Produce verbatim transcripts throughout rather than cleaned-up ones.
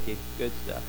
you. Good stuff.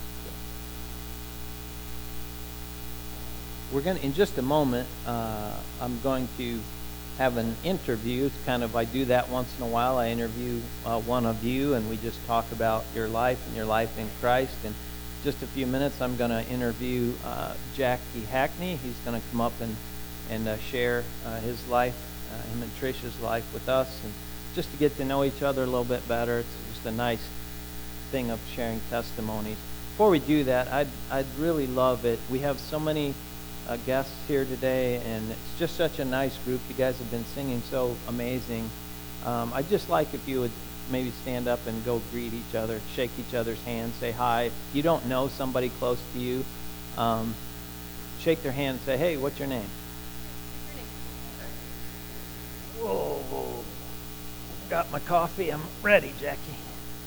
We're going to, in just a moment, uh, I'm going to have an interview. It's kind of, I do that once in a while. I interview uh, one of you, and we just talk about your life and your life in Christ. In just a few minutes, I'm going to interview uh, Jackie Hackney. He's going to come up and, and uh, share uh, his life, uh, him and Trisha's life with us, and just to get to know each other a little bit better. It's just a nice thing of sharing testimonies. Before we do that, I'd, I'd really love it. We have so many Uh, guests here today, and it's just such a nice group. You guys have been singing so amazing. Um, I'd just like if you would maybe stand up and go greet each other, shake each other's hands, say hi. If you don't know somebody close to you, um, shake their hand and say, hey, what's your name? Whoa, got my coffee. I'm ready, Jackie.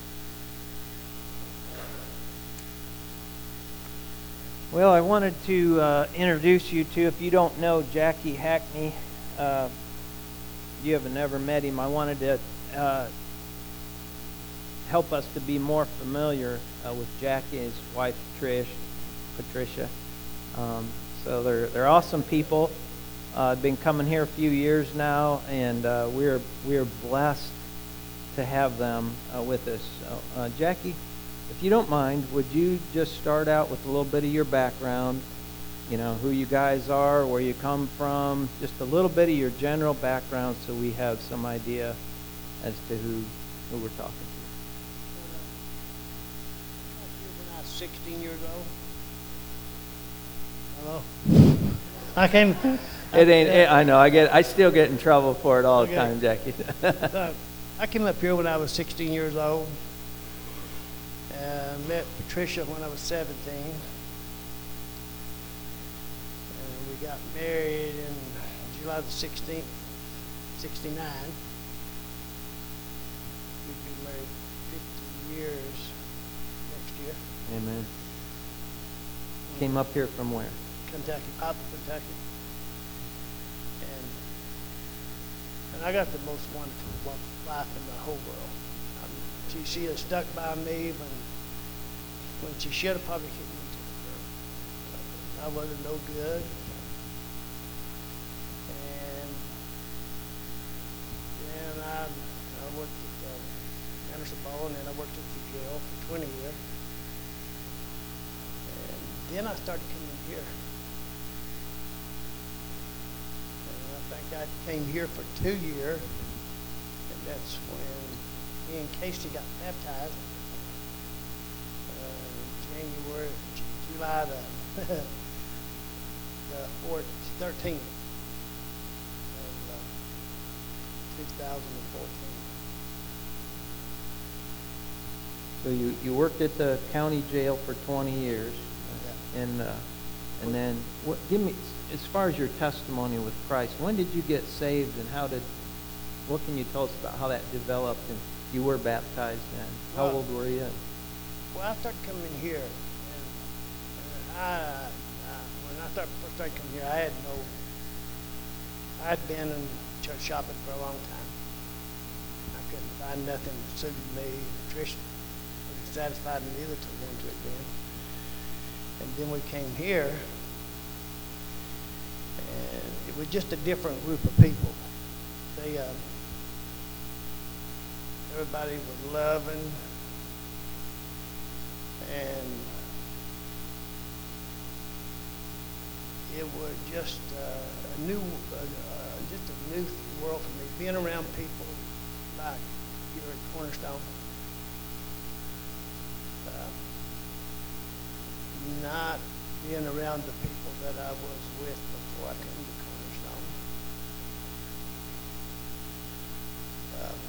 Well, I wanted to uh, introduce you to, if you don't know Jackie Hackney, uh, you have never met him, I wanted to uh, help us to be more familiar uh, with Jackie, his wife Trish, Patricia. Um, so they're they're awesome people. Uh, I've been coming here a few years now, and uh, we're we're blessed to have them uh, with us. So, uh, Jackie, if you don't mind, would you just start out with a little bit of your background, you know, who you guys are, where you come from, just a little bit of your general background so we have some idea as to who, who we're talking to. When I was sixteen years old. Hello? I came... It ain't, it, I know, I get, I still get in trouble for it all the Okay. time, Jackie. I came up here when I was sixteen years old. Uh, met Patricia when I was seventeen, and we got married in July the sixteenth, sixty-nine. We've been married fifty years next year. Amen. Came up here from where? Kentucky, Papa, Kentucky, and and I got the most wonderful wife in the whole world. I mean, she she has stuck by me when. when she should have probably hit me to the curb. I wasn't no good. And then I, I worked at uh, Anderson Ball, and then I worked at the jail for twenty years. And then I started coming here. And I think I came here for two years, and that's when me and Casey got baptized. January, July the, the fourth, thirteenth of uh, two thousand fourteen. So you, you worked at the county jail for twenty years, Yeah. and uh, and then what, give me, as far as your testimony with Christ, when did you get saved, and how did, what can you tell us about how that developed, and you were baptized then? How Well, old were you? Well, I started coming here, and, and I, I, when I started, first started coming here, I had no, I'd been in church shopping for a long time. I couldn't find nothing that suited me. Trish wasn't satisfied in either to one to it then. And then we came here, and it was just a different group of people. They, uh, everybody was loving. And it was just uh, a new, uh, uh, just a new world for me. Being around people like here at Cornerstone, uh, not being around the people that I was with before I came to Cornerstone. Um,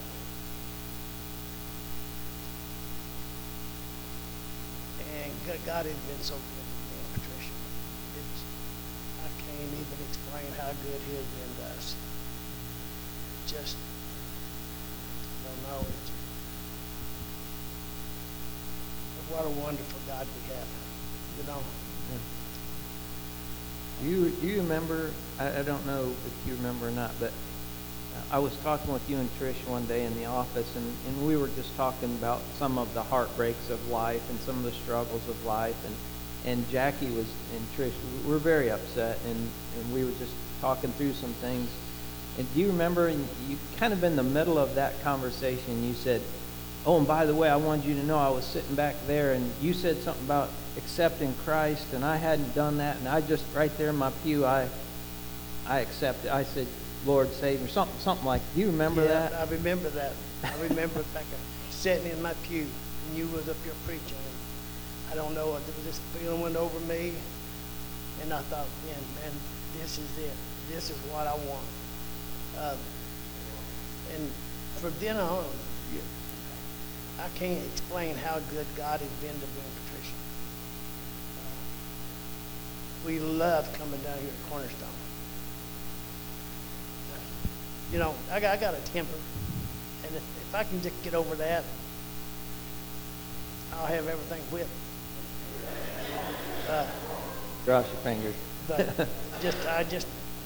And God has been so good to me and Patricia. It's, I can't even explain how good He has been to us. Just, I don't know. It's, what a wonderful God we have, you know. Yeah. You you remember? I, I don't know if you remember or not, but I was talking with you and Trish one day in the office, and, and we were just talking about some of the heartbreaks of life and some of the struggles of life. And, and Jackie was, and Trish, we were very upset, and, and we were just talking through some things. And do you remember, and you kind of in the middle of that conversation, you said, oh, and by the way, I wanted you to know I was sitting back there, and you said something about accepting Christ, and I hadn't done that, and I just, right there in my pew, I I accepted. I said, Lord, save me, something, something like, do you remember yeah, that? I remember that. I remember back sitting in my pew, and you was up here preaching, and I don't know, there was this feeling went over me, and I thought, man, man, this is it. This is what I want. Um, and from then on, you, I can't explain how good God has been to me and Patricia. Uh, we love coming down here at Cornerstone. You know, I got, I got a temper, and if, if I can just get over that, I'll have everything whipped. Uh, Cross your fingers. but just, I just,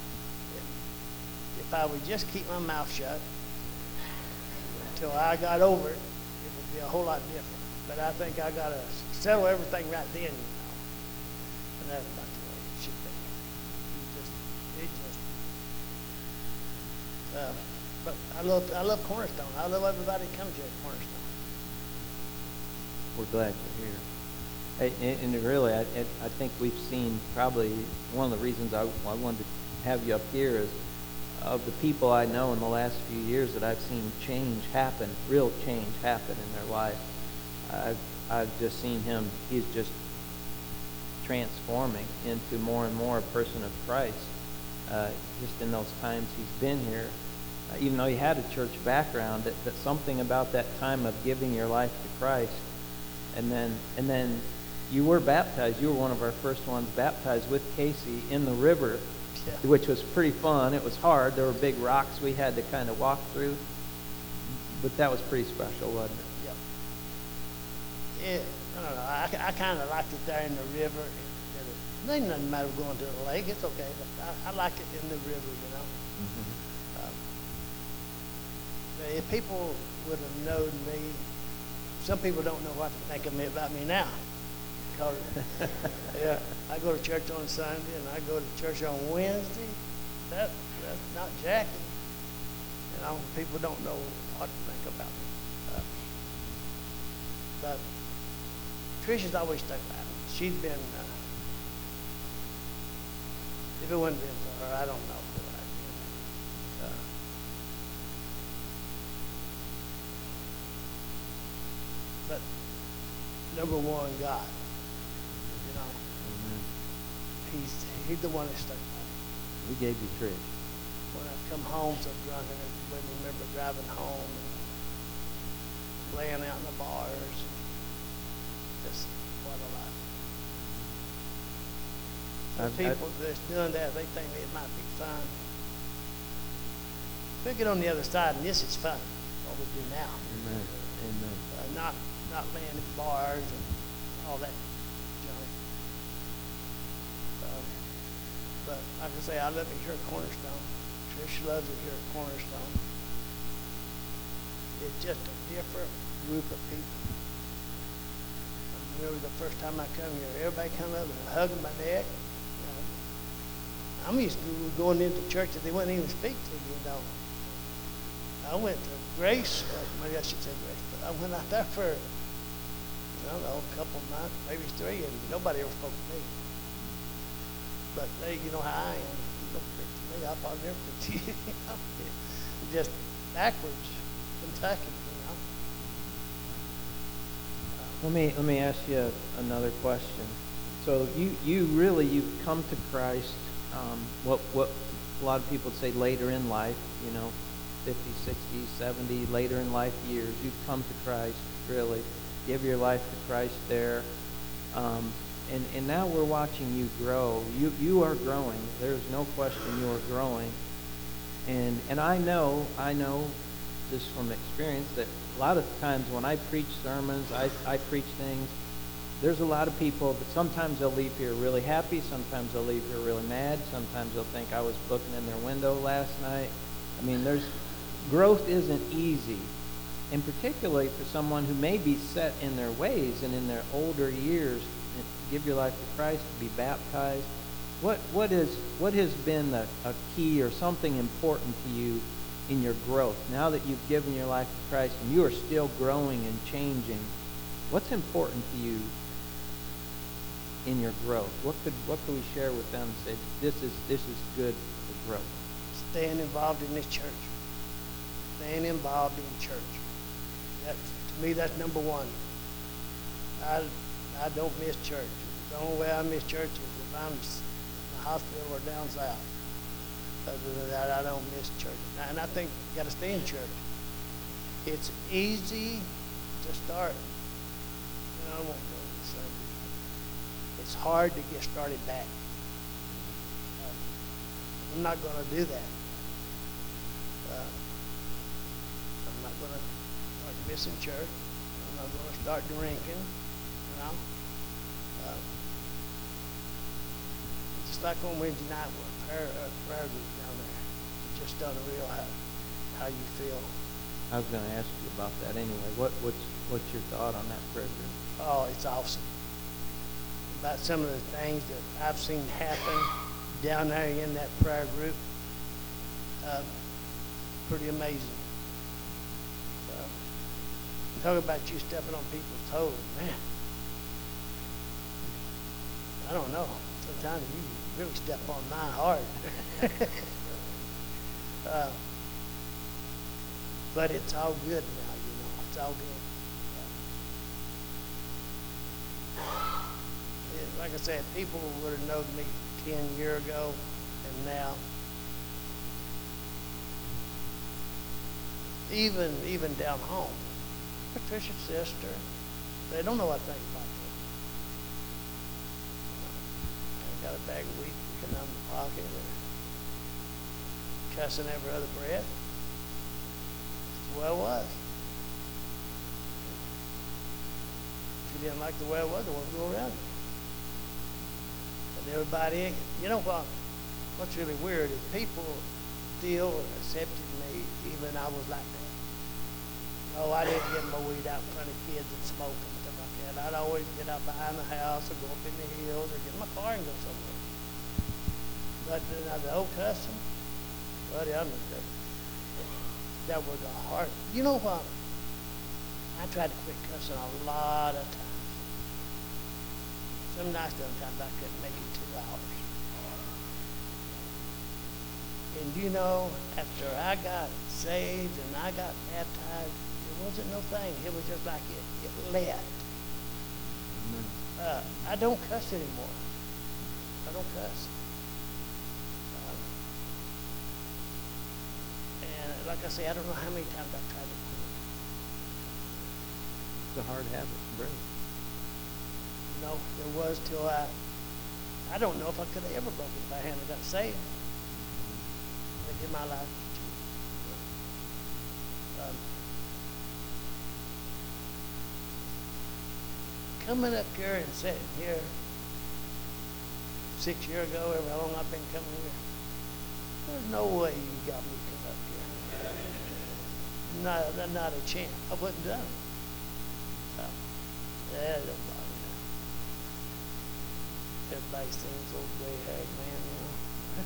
if I would just keep my mouth shut until I got over it, it would be a whole lot different. But I think I got to settle everything right then, you know. And that's not the way it should be. You just, it just, uh, but I love, I love Cornerstone. I love everybody that comes here at Cornerstone. We're glad you're here. Hey, and, and really, I, I think we've seen probably one of the reasons I, I wanted to have you up here is of the people I know in the last few years that I've seen change happen, real change happen in their life. I've, I've just seen him, he's just transforming into more and more a person of Christ. Uh, just in those times he's been here, uh, even though he had a church background, that, that something about that time of giving your life to Christ, and then and then you were baptized. You were one of our first ones baptized with Casey in the river, yeah. Which was pretty fun. It was hard. There were big rocks we had to kind of walk through, but that was pretty special, wasn't it? Yep. Yeah, I don't know. I, I kind of liked it there in the river. It ain't nothing matter going to the lake. It's okay, but I, I liked it in the river, you know. Mm-hmm. Um, if people would have known me, some people don't know what to think of me about me now. Because, yeah, I go to church on Sunday and I go to church on Wednesday. That that's not Jackie. You know, people don't know what to think about me. Uh, but Tricia's always stuck by me. She's been. Uh, If it wouldn't have been for her, I don't know who I'd been. Uh, but number one, God. You know, mm-hmm. He's He's the one that stuck by me. He gave you Trish. When I come home so drunk, and I wouldn't remember driving home and laying out in the bars. Just what a life. The people that's doing that, they think it might be fun. We'll get on the other side, and this is fun, what we do now. Amen. Amen. Uh, not not laying in bars and all that junk. Um, but like I say, I love it here at Cornerstone. Trish loves it here at Cornerstone. It's just a different group of people. I remember the first time I come here, everybody come up and hugging my neck. I'm used to going into church that they wouldn't even speak to, you know. I went to Grace, or maybe I should say Grace, but I went out there for, I don't know, a couple of months, maybe three, and nobody ever spoke to me. But they, you know how I am. You don't speak to me, I'll probably never speak to you. You know? Just backwards, Kentucky, you know. Let me let me ask you another question. So you you really you've come to Christ. Um, what what a lot of people say later in life, you know, fifty, sixty, seventy, later in life years, you've come to Christ, really. Give your life to Christ there. Um, and, and now we're watching you grow. You you are growing. There's no question you are growing. And and I know, I know just from experience that a lot of times when I preach sermons, I, I preach things, there's a lot of people, but sometimes they'll leave here really happy, sometimes they'll leave here really mad, sometimes they'll think I was looking in their window last night. I mean, there's growth isn't easy, and particularly for someone who may be set in their ways and in their older years, give your life to Christ, to be baptized. What what is what has been a, a key or something important to you in your growth now that you've given your life to Christ and you are still growing and changing? What's important to you in your growth? What could what could we share with them and say this is this is good for growth? Staying involved in this church. Staying involved in church. That to me, that's number one. I I don't miss church. The only way I miss church is if I'm in the hospital or down south. Other than that, I don't miss church. And I think you got to stay in church. It's easy to start. You know, I won't go to Sunday. It's hard to get started back. Uh, I'm not going to do that. Uh, I'm not going to start missing church. I'm not going to start drinking. You know, uh, just like on Wednesday night with prayer, uh, prayer group down there. It's just unreal how how you feel. I was going to ask you about that anyway. What what's what's your thought on that prayer group? Oh, it's awesome. About some of the things that I've seen happen down there in that prayer group. Uh, pretty amazing. Uh, talk about you stepping on people's toes, man. I don't know. Sometimes you really step on mine hard. uh, but it's all good now, you know. It's all good. Yeah, like I said, people would have known me ten years ago and now. Even even down home. Patricia's sister, they don't know what I think about that. I got a bag of weed sticking out of my pocket and cussing every other breath. That's the way it was. If you didn't like the way it was, it wouldn't go around you. And everybody, you know what? What's really weird is people still accepted me even I was like that. No, I didn't get my weed out in front of kids and smoke and stuff like that. I'd always get out behind the house or go up in the hills or get in my car and go somewhere. But uh, the old cussing, buddy, I know that. That was a hard. You know what? I tried to quit cussing a lot of times. Some nights, sometimes I couldn't make it two hours. And you know, after I got saved and I got baptized, it wasn't no thing. It was just like it, it left. Uh, I don't cuss anymore. I don't cuss. Uh, and like I say, I don't know how many times I've tried to quit. It's a hard habit to break. You know, there was till I, I don't know if I could have ever broken it if I hadn't got saved. I give my life to Jesus. Um, coming up here and sitting here six years ago, however long I've been coming here, there's no way you got me to come up here. Not, not a chance. I wouldn't have done it. So, yeah, it don't bother me. Everybody sings old gray-haired man, you know.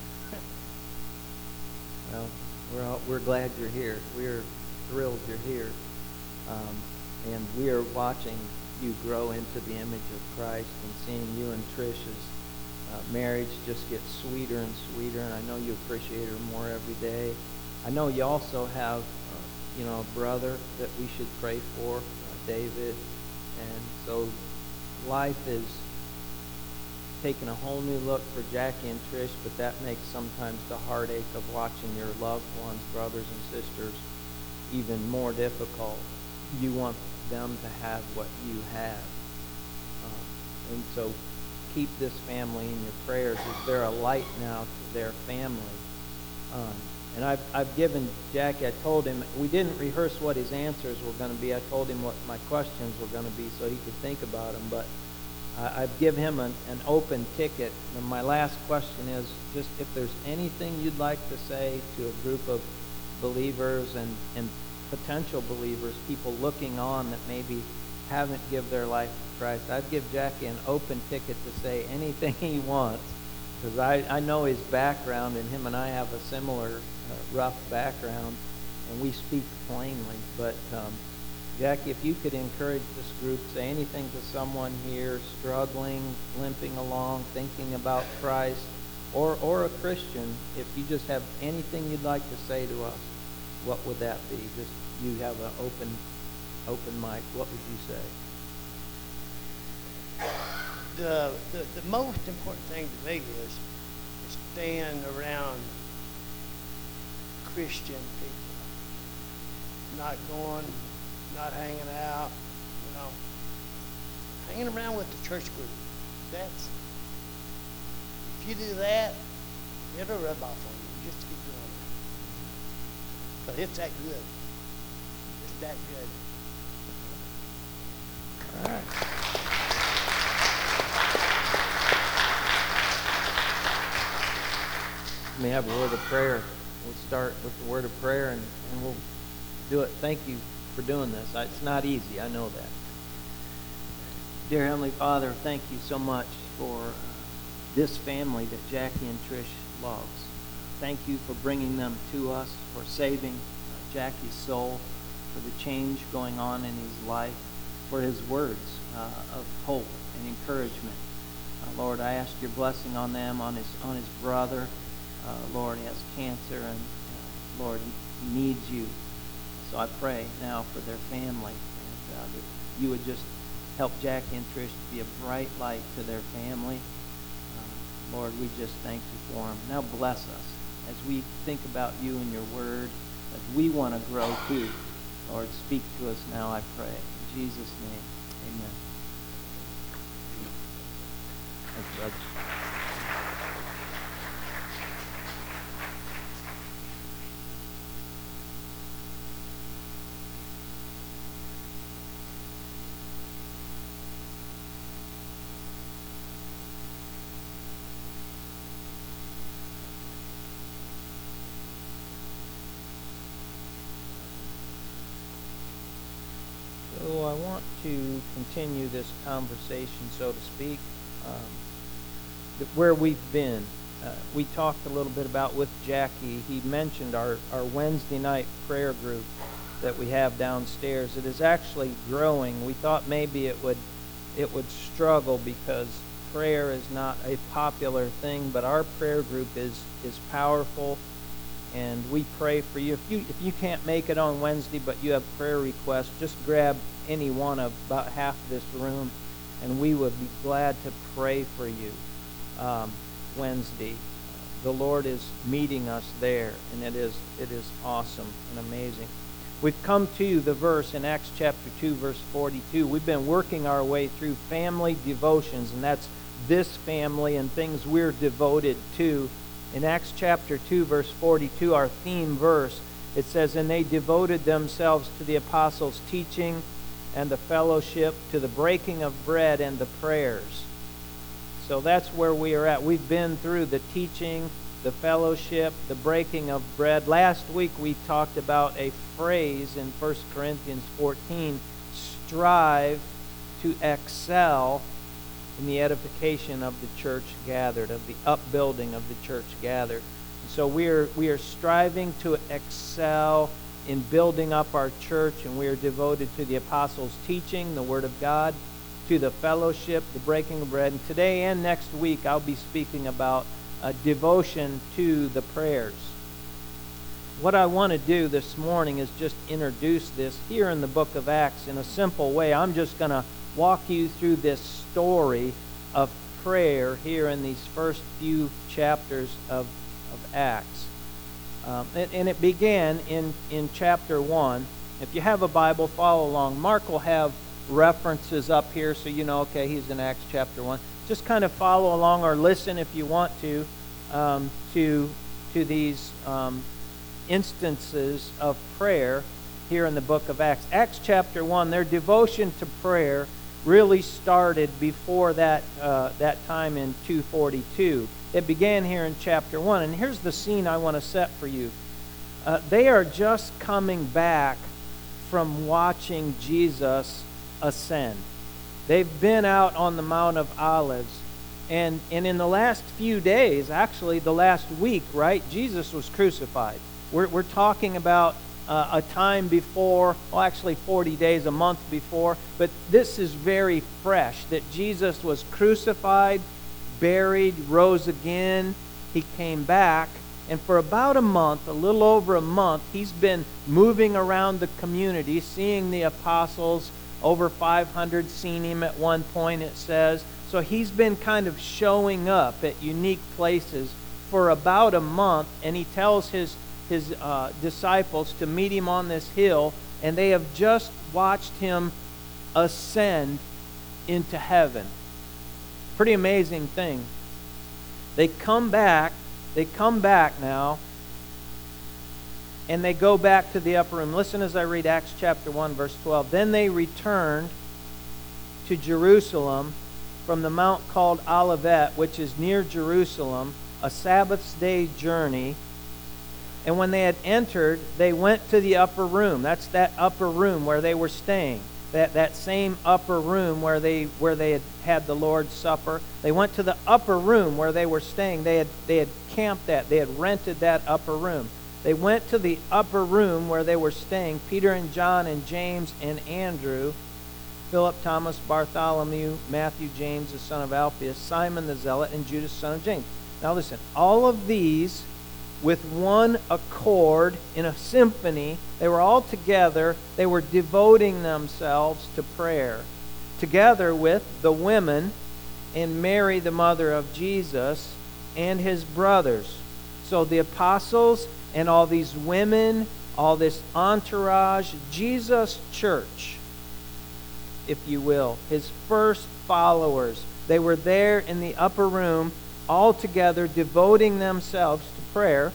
Well, we're all, we're glad you're here. We're thrilled you're here, um, and we are watching you grow into the image of Christ and seeing you and Trish's uh, marriage just get sweeter and sweeter. And I know you appreciate her more every day. I know you also have, uh, you know, a brother that we should pray for, uh, David, and so life is taking a whole new look for Jackie and Trish, but that makes sometimes the heartache of watching your loved ones, brothers and sisters, even more difficult. You want them to have what you have. Um, and so keep this family in your prayers as they're a light now to their family. Um, and I've, I've given Jackie, I told him, we didn't rehearse what his answers were going to be. I told him what my questions were going to be so he could think about them, but I've given him an, an open ticket. And my last question is just if there's anything you'd like to say to a group of believers and, and potential believers, people looking on that maybe haven't given their life to Christ, I'd give Jackie an open ticket to say anything he wants, because I, I know his background, and him and I have a similar uh, rough background, and we speak plainly. But um, Jackie, if you could encourage this group, say anything to someone here struggling, limping along, thinking about Christ, or or a Christian, if you just have anything you'd like to say to us, what would that be? Just you have an open open mic. What would you say? The, the, the most important thing to me is, is staying around Christian people. Not going, not hanging out, you know. Hanging around with the church group. That's, if you do that, it'll rub off on you. Just keep doing it. But it's that good. It's that good. All right. Let me have a word of prayer. We'll start with the word of prayer, and, and we'll do it. Thank you for doing this. I, it's not easy. I know that. Dear Heavenly Father, thank you so much for uh, this family that Jackie and Trish loves. Thank you for bringing them to us, for saving uh, Jackie's soul, for the change going on in his life, for his words uh, of hope and encouragement. Uh, Lord, I ask your blessing on them, on his on his brother. Uh, Lord, he has cancer, and uh, Lord, he, he needs you. So I pray now for their family, and uh, that you would just help Jackie and Trish to be a bright light to their family. Uh, Lord, we just thank you for them. Now bless us as we think about you and your word, as we want to grow too. Lord, speak to us now, I pray. In Jesus' name, amen. Thanks, brother. So I want to continue this conversation, so to speak, um, where we've been. Uh, we talked a little bit about with Jackie. He mentioned our, our Wednesday night prayer group that we have downstairs. It is actually growing. We thought maybe it would it would struggle because prayer is not a popular thing, but our prayer group is is powerful. And we pray for you. If you if you can't make it on Wednesday, but you have prayer requests, just grab any one of about half of this room, and we would be glad to pray for you um, Wednesday. The Lord is meeting us there, and it is it is awesome and amazing. We've come to the verse in Acts chapter two, verse forty-two. We've been working our way through family devotions, and that's this family and things we're devoted to. In Acts chapter two, verse forty-two, our theme verse, it says, "And they devoted themselves to the apostles' teaching and the fellowship, to the breaking of bread and the prayers." So that's where we are at. We've been through the teaching, the fellowship, the breaking of bread. Last week we talked about a phrase in First Corinthians fourteen, strive to excel in the edification of the church gathered, of the upbuilding of the church gathered. And so we are we are striving to excel in building up our church, and we are devoted to the apostles' teaching, the Word of God, to the fellowship, the breaking of bread. And today and next week I'll be speaking about a devotion to the prayers. What I want to do this morning is just introduce this here in the book of Acts in a simple way. I'm just going to walk you through this story of prayer here in these first few chapters of, of Acts. Um, and, and it began in, in chapter one. If you have a Bible, follow along. Mark will have references up here so you know, okay, he's in Acts chapter one. Just kind of follow along or listen if you want to, um, to, to these um, instances of prayer here in the book of Acts. Acts chapter one, their devotion to prayer really started before that uh, that time in two forty-two. It began here in chapter one, and here's the scene I want to set for you. uh, they are just coming back from watching Jesus ascend. They've been out on the Mount of Olives. And, and in the last few days, actually the last week, right, Jesus was crucified. We're, we're talking about uh, a time before, well, actually forty days, a month before. But this is very fresh, that Jesus was crucified, buried, rose again. He came back. And for about a month, a little over a month, he's been moving around the community, seeing the apostles. Over five hundred seen him at one point, it says. So he's been kind of showing up at unique places for about a month, and he tells his, his uh, disciples to meet him on this hill, and they have just watched him ascend into heaven. Pretty amazing thing. They come back, they come back now, and they go back to the upper room. Listen as I read Acts chapter one, verse twelve. Then they returned to Jerusalem from the mount called Olivet, which is near Jerusalem, a Sabbath's day journey. And when they had entered, they went to the upper room. That's that upper room where they were staying. That, that same upper room where they where they had had the Lord's Supper. They went to the upper room where they were staying. They had they had camped at. They had rented that upper room. They went to the upper room where they were staying. Peter and John and James and Andrew, Philip, Thomas, Bartholomew, Matthew, James, the son of Alphaeus, Simon the Zealot, and Judas, son of James. Now listen, all of these with one accord in a symphony, they were all together. They were devoting themselves to prayer, together with the women and Mary, the mother of Jesus, and his brothers. So the apostles and all these women, all this entourage, Jesus' church, if you will, his first followers, they were there in the upper room all together devoting themselves to prayer.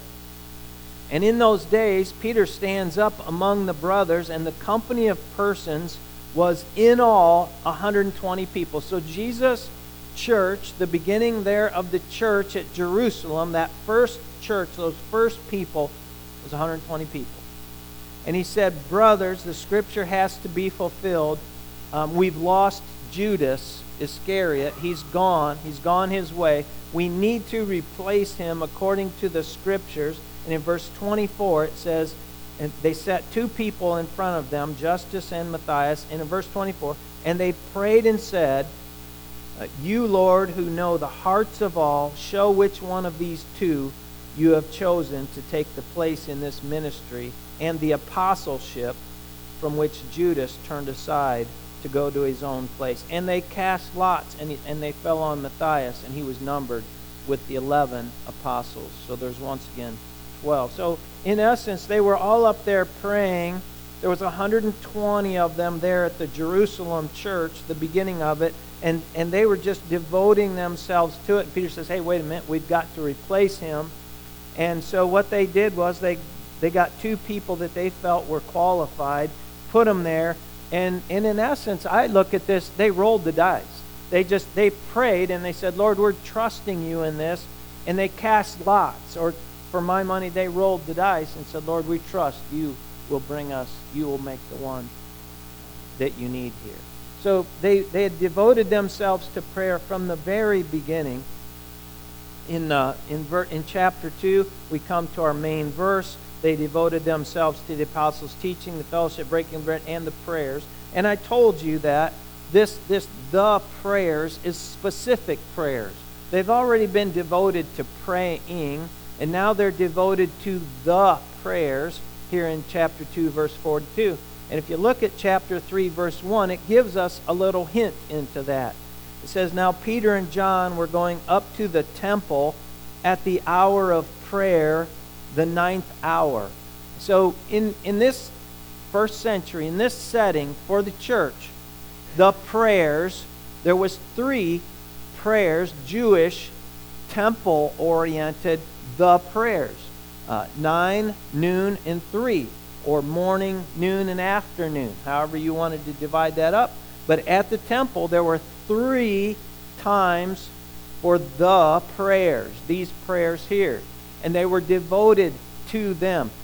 And in those days, Peter stands up among the brothers, and the company of persons was in all one hundred twenty people. So Jesus' church, the beginning there of the church at Jerusalem, that first church, those first people, was one hundred twenty people. And he said, brothers, the scripture has to be fulfilled. Um, we've lost Judas Iscariot. He's gone. He's gone his way. We need to replace him according to the scriptures. And in verse twenty-four it says, and they set two people in front of them, Justus and Matthias. And in verse twenty-four, and they prayed and said, you, Lord, who know the hearts of all, show which one of these two you have chosen to take the place in this ministry and the apostleship from which Judas turned aside to go to his own place. And they cast lots, and, he, and they fell on Matthias, and he was numbered with the eleven apostles. So there's once again twelve. So in essence, they were all up there praying. There was one hundred twenty of them there at the Jerusalem church, the beginning of it, and, and they were just devoting themselves to it. And Peter says, hey, wait a minute, we've got to replace him. And so what they did was they, they got two people that they felt were qualified, put them there, and, and in essence, I look at this, they rolled the dice. They just, they prayed and they said, Lord, we're trusting you in this. And they cast lots, or for my money, they rolled the dice and said, Lord, we trust you will bring us, you will make the one that you need here. So they, they had devoted themselves to prayer from the very beginning. In, uh, in, ver- in chapter two, we come to our main verse. They devoted themselves to the apostles' teaching, the fellowship, breaking bread, and the prayers. And I told you that this, this the prayers is specific prayers. They've already been devoted to praying, and now they're devoted to the prayers here in chapter two, verse forty-two. And if you look at chapter three, verse one, it gives us a little hint into that. It says, now Peter and John were going up to the temple at the hour of prayer, the ninth hour. So in, in this first century, in this setting for the church, the prayers, there was three prayers, Jewish, temple-oriented, the prayers. Uh, nine, noon, and three, or morning, noon, and afternoon, however you wanted to divide that up. But at the temple, there were three times for the prayers, these prayers here. And they were devoted to them.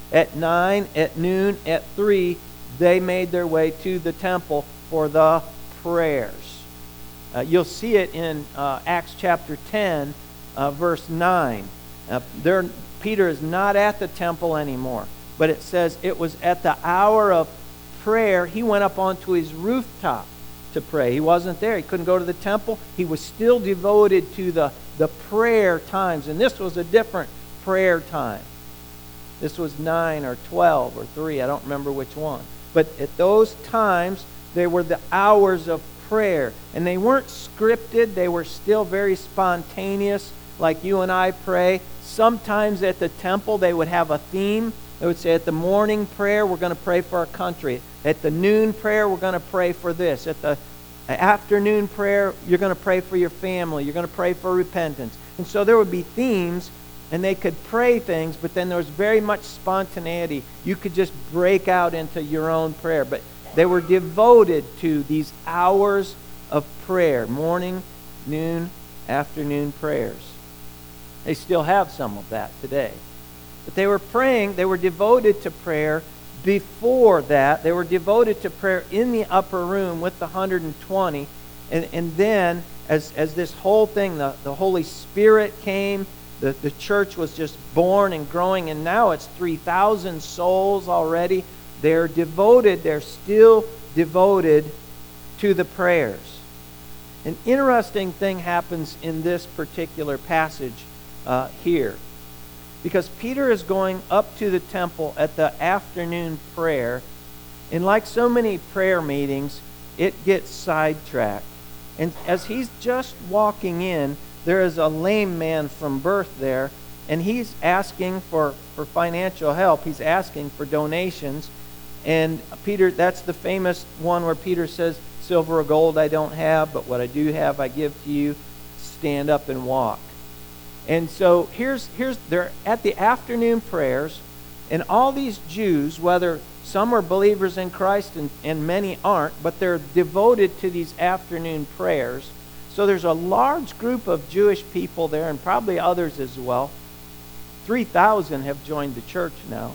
At nine, at noon, at three, they made their way to the temple for the prayers. Uh, you'll see it in uh, Acts chapter ten, uh, verse nine. Uh, there, Peter is not at the temple anymore, but it says it was at the hour of prayer. He went up onto his rooftop to pray. He wasn't there. He couldn't go to the temple. He was still devoted to the, the prayer times, and this was a different prayer time. This was nine or twelve or three. I don't remember which one. But at those times, they were the hours of prayer. And they weren't scripted. They were still very spontaneous, like you and I pray. Sometimes at the temple, they would have a theme. They would say, at the morning prayer, we're going to pray for our country. At the noon prayer, we're going to pray for this. At the afternoon prayer, you're going to pray for your family. You're going to pray for repentance. And so there would be themes, and they could pray things, but then there was very much spontaneity. You could just break out into your own prayer. But they were devoted to these hours of prayer, morning, noon, afternoon prayers. They still have some of that today. But they were praying, they were devoted to prayer before that. They were devoted to prayer in the upper room with the one hundred twenty. And, and then, as, as this whole thing, the, the Holy Spirit came, the, the church was just born and growing, and now it's three thousand souls already. They're devoted, they're still devoted to the prayers. An interesting thing happens in this particular passage uh, here. Because Peter is going up to the temple at the afternoon prayer, and like so many prayer meetings, it gets sidetracked. And as he's just walking in, there is a lame man from birth there, and he's asking for, for financial help. He's asking for donations. And Peter, that's the famous one where Peter says, silver or gold I don't have, but what I do have I give to you. Stand up and walk. And so here's, here's they're at the afternoon prayers, and all these Jews, whether some are believers in Christ and, and many aren't, but they're devoted to these afternoon prayers. So there's a large group of Jewish people there, and probably others as well. three thousand have joined the church now.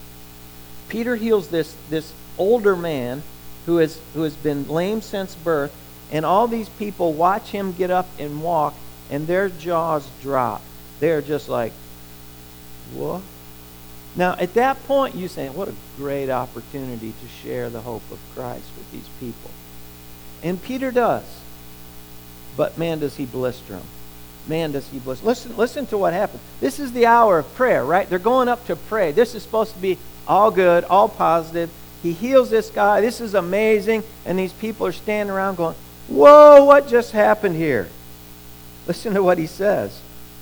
Peter heals this, this older man who, is, who has been lame since birth, and all these people watch him get up and walk, and their jaws drop. They're just like, what? Now, at that point, you say, what a great opportunity to share the hope of Christ with these people. And Peter does. But man, does he blister them. Man, does he blister. Listen, listen to what happens. This is the hour of prayer, right? They're going up to pray. This is supposed to be all good, all positive. He heals this guy. This is amazing. And these people are standing around going, whoa, what just happened here? Listen to what he says.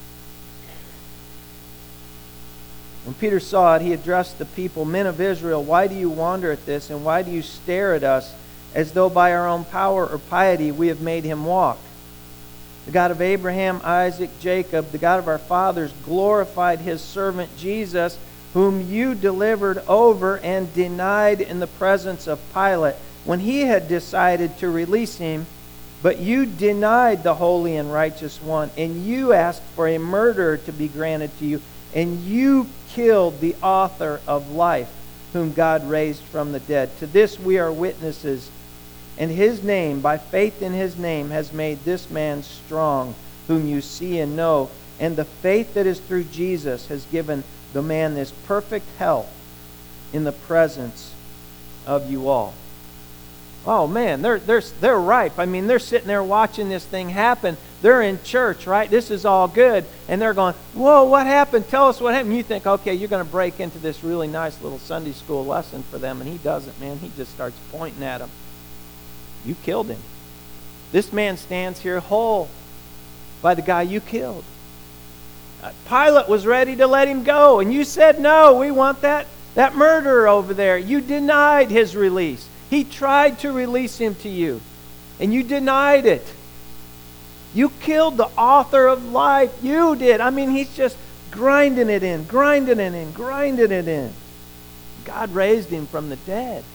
When Peter saw it, he addressed the people, men of Israel, why do you wonder at this, and why do you stare at us as though by our own power or piety we have made him walk? The God of Abraham, Isaac, Jacob, the God of our fathers, glorified his servant Jesus, whom you delivered over and denied in the presence of Pilate when he had decided to release him. But you denied the holy and righteous one, and you asked for a murderer to be granted to you, and you killed the author of life, whom God raised from the dead. To this we are witnesses, and his name, by faith in his name, has made this man strong, whom you see and know. And the faith that is through Jesus has given the man this perfect health in the presence of you all. Oh man, they're they're they're ripe. I mean, they're sitting there watching this thing happen. They're in church, right? This is all good, and they're going, "Whoa, what happened? Tell us what happened." You think, okay, you're going to break into this really nice little Sunday school lesson for them, and he doesn't. Man, he just starts pointing at them. You killed him. This man stands here whole by the guy you killed. Uh, Pilate was ready to let him go, and you said, "No, we want that that murderer over there." You denied his release. He tried to release him to you, and you denied it. You killed the author of life. You did. I mean, he's just grinding it in, grinding it in, grinding it in. God raised him from the dead.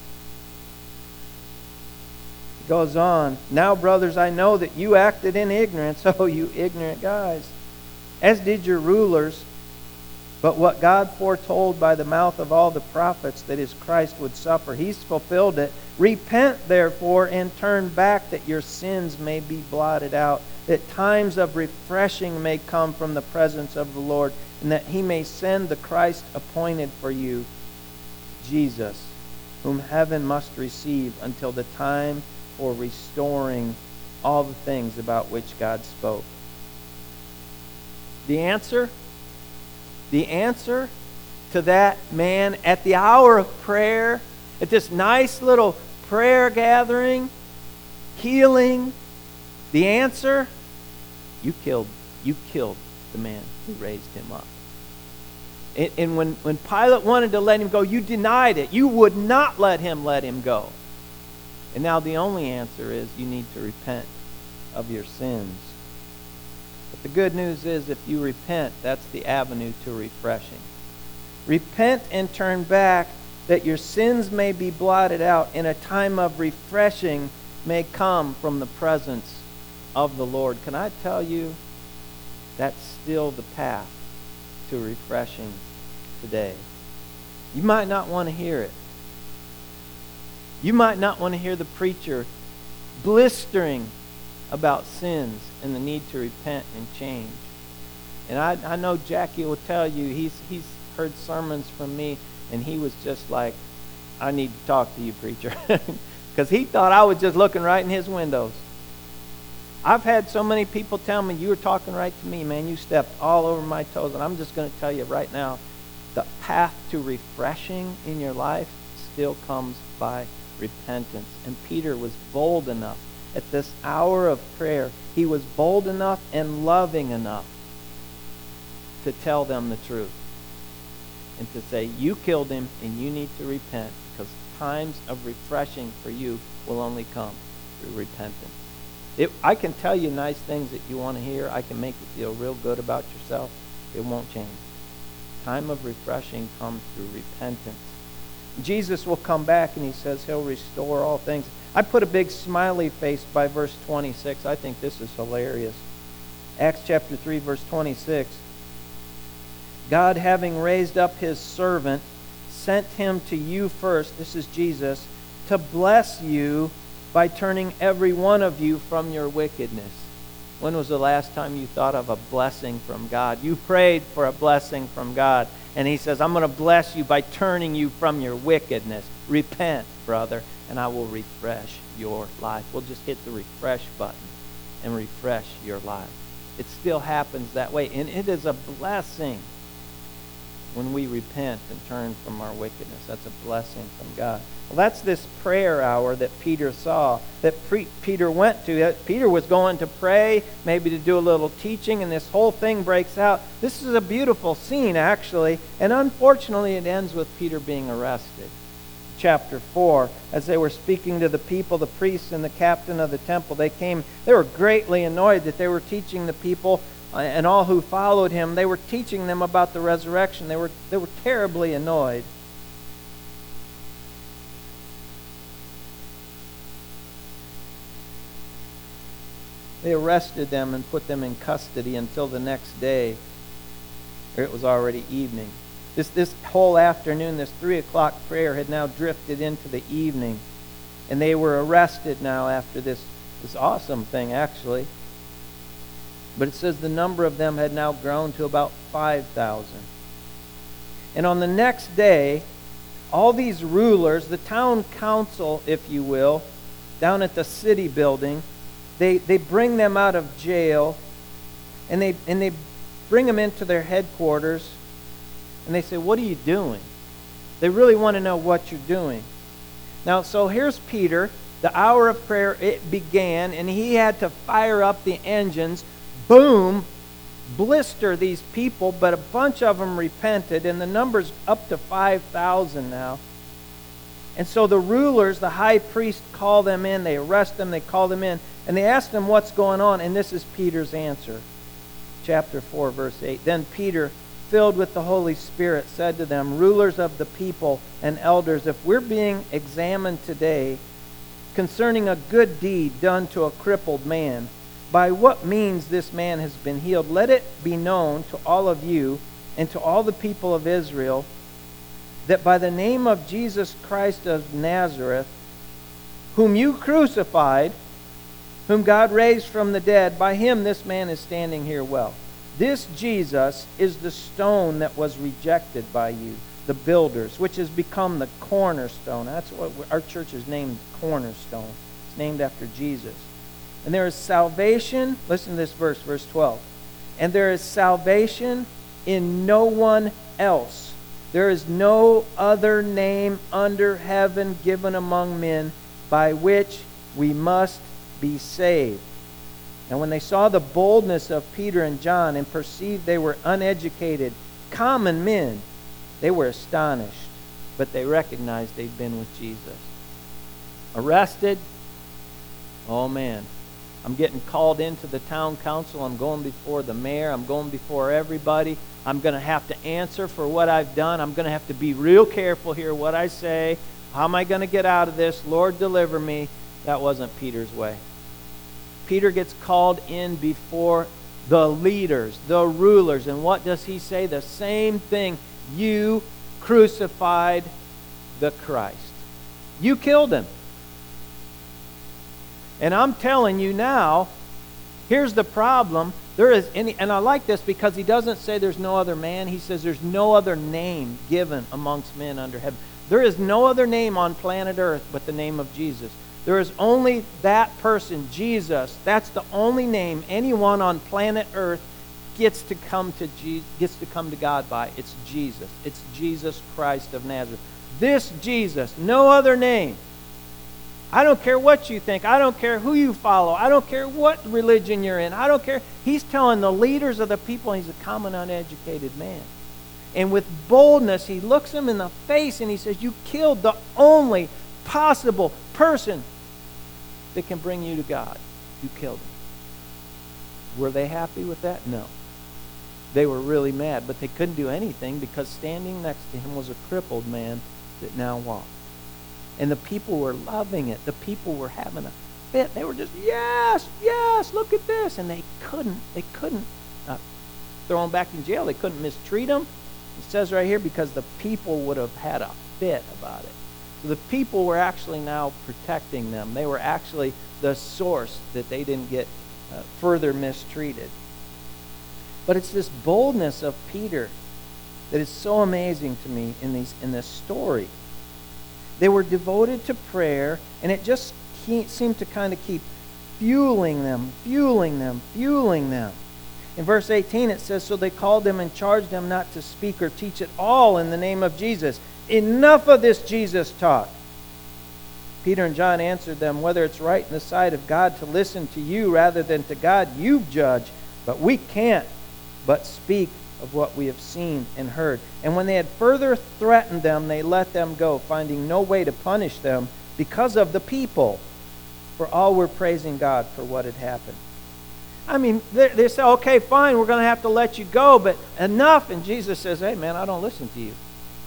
He goes on, now, brothers, I know that you acted in ignorance. Oh, you ignorant guys. As did your rulers. But what God foretold by the mouth of all the prophets, that his Christ would suffer, he's fulfilled it. Repent, therefore, and turn back, that your sins may be blotted out, that times of refreshing may come from the presence of the Lord, and that he may send the Christ appointed for you, Jesus, whom heaven must receive until the time for restoring all the things about which God spoke. The answer? The answer to that man at the hour of prayer, at this nice little prayer gathering, healing, the answer, you killed, you killed the man who raised him up. And, and when, when Pilate wanted to let him go, you denied it. You would not let him let him go. And now the only answer is you need to repent of your sins. But the good news is, if you repent, that's the avenue to refreshing. Repent and turn back, that your sins may be blotted out, and a time of refreshing may come from the presence of the Lord. Can I tell you, that's still the path to refreshing today. You might not want to hear it. You might not want to hear the preacher blistering about sins and the need to repent and change. And I, I know Jackie will tell you, he's he's heard sermons from me, and he was just like, I need to talk to you, preacher. Because he thought I was just looking right in his windows. I've had so many people tell me, you were talking right to me, man. You stepped all over my toes. And I'm just going to tell you right now, the path to refreshing in your life still comes by repentance. And Peter was bold enough at this hour of prayer. He was bold enough and loving enough to tell them the truth. And to say, you killed him and you need to repent, because times of refreshing for you will only come through repentance. It, I can tell you nice things that you want to hear. I can make you feel real good about yourself. It won't change. Time of refreshing comes through repentance. Jesus will come back and he says he'll restore all things. I put a big smiley face by verse twenty-six. I think this is hilarious. Acts chapter three, verse twenty-six. God, having raised up his servant, sent him to you first, this is Jesus, to bless you by turning every one of you from your wickedness. When was the last time you thought of a blessing from God? You prayed for a blessing from God. And he says, I'm going to bless you by turning you from your wickedness. Repent, brother, and I will refresh your life. We'll just hit the refresh button and refresh your life. It still happens that way. And it is a blessing when we repent and turn from our wickedness. That's a blessing from God. Well, that's this prayer hour that Peter saw, that pre- Peter went to. Peter was going to pray, maybe to do a little teaching, and this whole thing breaks out. This is a beautiful scene, actually, and unfortunately it ends with Peter being arrested. Chapter four, as they were speaking to the people, the priests and the captain of the temple, they came, they were greatly annoyed that they were teaching the people and all who followed him. They were teaching them about the resurrection. They were, they were terribly annoyed. They arrested them and put them in custody until the next day, or it was already evening. This, this whole afternoon, this three o'clock prayer had now drifted into the evening. And they were arrested now after this, this awesome thing, actually. But it says the number of them had now grown to about five thousand. And on the next day, all these rulers, the town council, if you will, down at the city building, they, they bring them out of jail, and they and they bring them into their headquarters, and they say, what are you doing? They really want to know what you're doing. Now, so here's Peter. The hour of prayer, it began, and he had to fire up the engines. Boom, blister these people, but a bunch of them repented, and the number's up to five thousand now. And so the rulers, the high priest, call them in. They arrest them, they call them in, and they ask them what's going on, and this is Peter's answer. Chapter four, verse eight. Then Peter, filled with the Holy Spirit, said to them, rulers of the people and elders, if we're being examined today concerning a good deed done to a crippled man, by what means this man has been healed, let it be known to all of you and to all the people of Israel, that by the name of Jesus Christ of Nazareth, whom you crucified, whom God raised from the dead, by him this man is standing here well. This Jesus is the stone that was rejected by you, the builders, which has become the cornerstone. That's what our church is named, Cornerstone. It's named after Jesus. And there is salvation, listen to this verse, verse twelve. And there is salvation in no one else. There is no other name under heaven given among men by which we must be saved. And when they saw the boldness of Peter and John and perceived they were uneducated, common men, they were astonished, but they recognized they'd been with Jesus. Arrested. Oh man. I'm getting called into the town council. I'm going before the mayor. I'm going before everybody. I'm going to have to answer for what I've done. I'm going to have to be real careful here what I say. How am I going to get out of this? Lord, deliver me. That wasn't Peter's way. Peter gets called in before the leaders, the rulers. And what does he say? The same thing. You crucified the Christ. You killed him. And I'm telling you now, here's the problem. There is any, and I like this because he doesn't say there's no other man. He says there's no other name given amongst men under heaven. There is no other name on planet Earth but the name of Jesus. There is only that person, Jesus. That's the only name anyone on planet Earth gets to come to Je- gets to come to God by. It's Jesus. It's Jesus Christ of Nazareth. This Jesus, no other name. I don't care what you think. I don't care who you follow. I don't care what religion you're in. I don't care. He's telling the leaders of the people he's a common uneducated man. And with boldness, he looks them in the face and he says, you killed the only possible person that can bring you to God. You killed him. Were they happy with that? No. They were really mad, but they couldn't do anything because standing next to him was a crippled man that now walked. And the people were loving it. The people were having a fit. They were just, yes, yes, look at this. And they couldn't, they couldn't uh, throw him back in jail. They couldn't mistreat him. It says right here, because the people would have had a fit about it. So the people were actually now protecting them. They were actually the source that they didn't get uh, further mistreated. But it's this boldness of Peter that is so amazing to me in these in this story. They were devoted to prayer, and it just seemed to kind of keep fueling them, fueling them, fueling them. In verse eighteen it says, so they called them and charged them not to speak or teach at all in the name of Jesus. Enough of this Jesus talk. Peter and John answered them, whether it's right in the sight of God to listen to you rather than to God, you judge. But we can't but speak of what we have seen and heard. And when they had further threatened them, they let them go, finding no way to punish them because of the people. For all were praising God for what had happened. I mean, they, they say, okay, fine, we're going to have to let you go, but enough. And Jesus says, hey, man, I don't listen to you.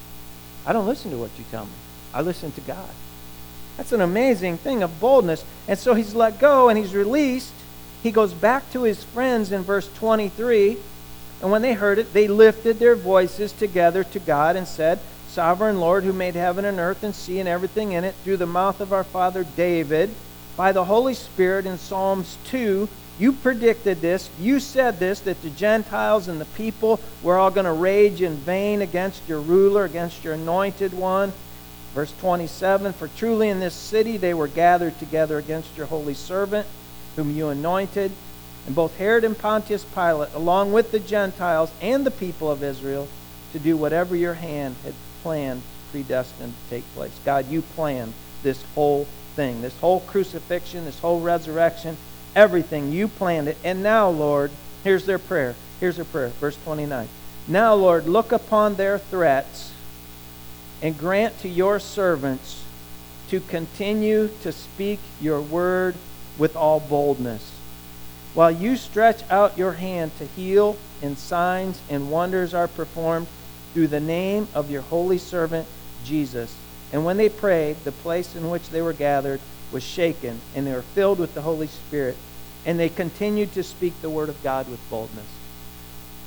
I don't listen to what you tell me. I listen to God. That's an amazing thing of boldness. And so he's let go and he's released. He goes back to his friends in verse twenty-three. And when they heard it, they lifted their voices together to God and said, Sovereign Lord, who made heaven and earth and sea and everything in it, through the mouth of our father David, by the Holy Spirit in Psalms two, you predicted this. You said this, that the Gentiles and the people were all going to rage in vain against your ruler, against your anointed one. Verse twenty-seven, for truly in this city they were gathered together against your holy servant, whom you anointed. And both Herod and Pontius Pilate, along with the Gentiles and the people of Israel, to do whatever your hand had planned, predestined to take place. God, you planned this whole thing, this whole crucifixion, this whole resurrection, everything. You planned it. And now, Lord, here's their prayer. Here's their prayer, verse twenty-nine. Now, Lord, look upon their threats and grant to your servants to continue to speak your word with all boldness, while you stretch out your hand to heal, and signs and wonders are performed through the name of your holy servant Jesus. And when they prayed, the place in which they were gathered was shaken, and they were filled with the Holy Spirit, and they continued to speak the word of God with boldness.